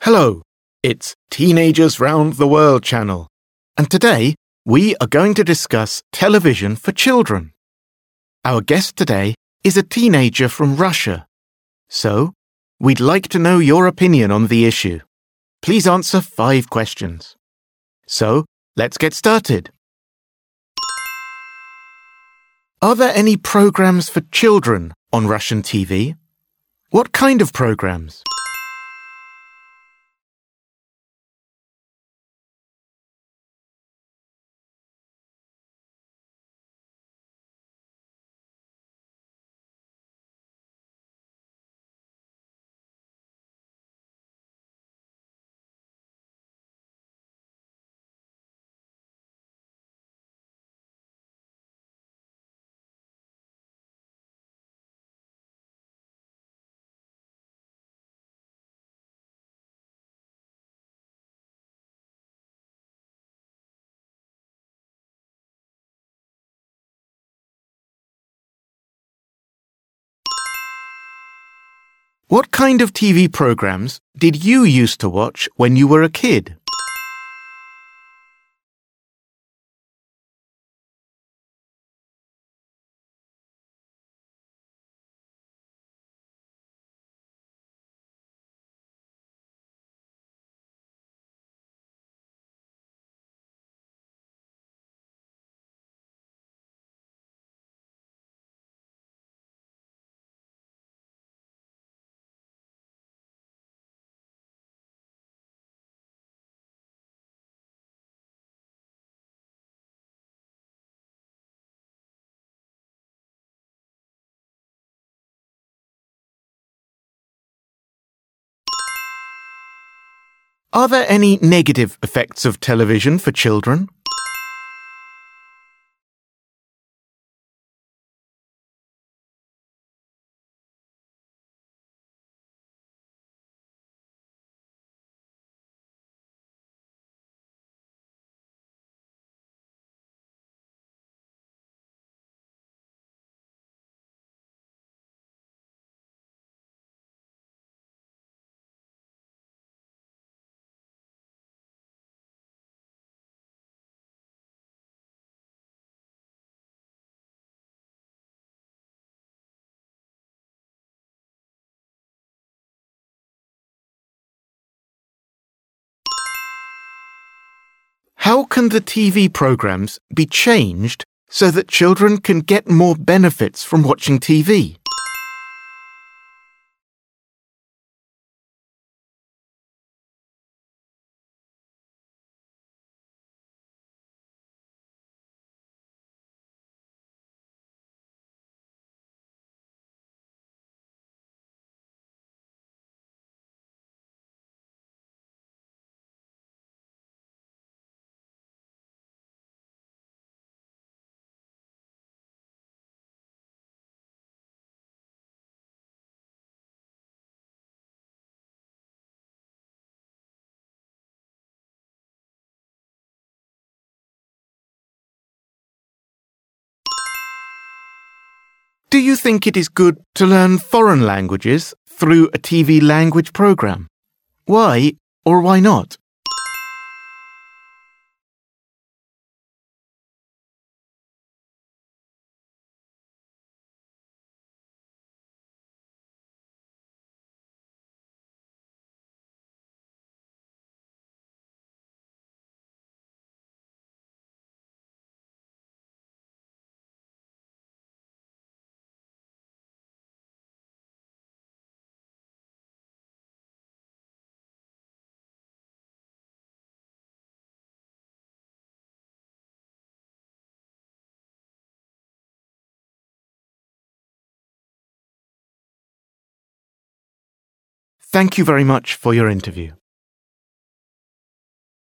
Hello, it's Teenagers Round the World channel, and today we are going to discuss television for children. Our guest today is a teenager from Russia, so we'd like to know your opinion on the issue. Please answer 5 questions. So, let's get started. Are there any programs for children on Russian TV? What kind of programs? What kind of TV programs did you used to watch when you were a kid? Are there any negative effects of television for children? How can the TV programs be changed so that children can get more benefits from watching TV? Do you think it is good to learn foreign languages through a TV language program? Why or why not? Thank you very much for your interview.